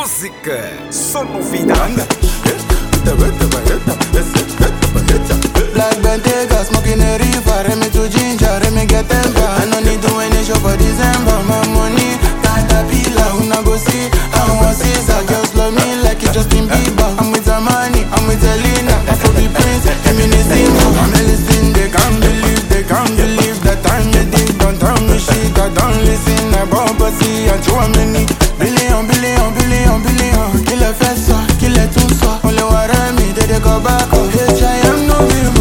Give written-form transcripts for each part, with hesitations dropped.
música, só novidade. Black Bentayga, smoking a reefer, me to ginger, me get temper. I no need to any show for December. My money, caterpillar, who na go see? I want Caesar, girls love me like it Justin Bieber. I'm with Armani, I'm with Elena, Afro be Prince, Eminescence. I'm listening, they can't believe that time they dig, don't tell me shit, I don't listen. I bump a see, and show me need billion, kill a fessa, kill a tusa. Only what I mean, they go back, oh, hey, I am no people.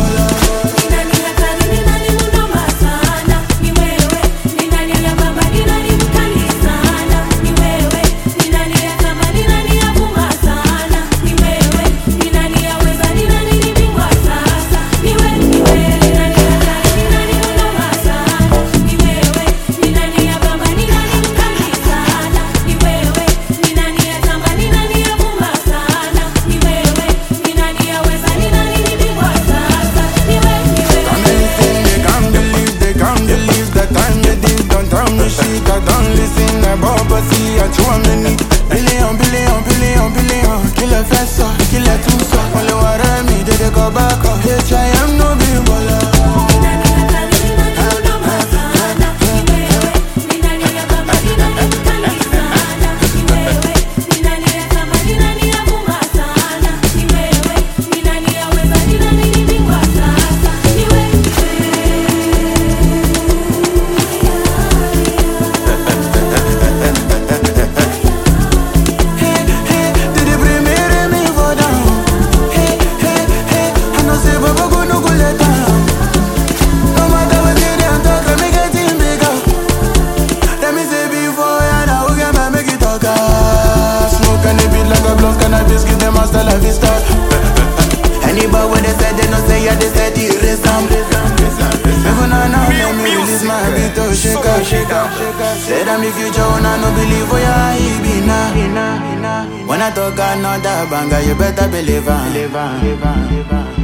I don't listen, I bump a see, I chew a mini billion, kill a fessa, kill a tusa. Only what I mean, they go back, oh, hey, I am no people. Anybody when they said they no say, yeah, they said the erase them. Even now, let me release my beat to shake. Say them the future when I no believe for ya, he be now. When I talk another banger, you better believe.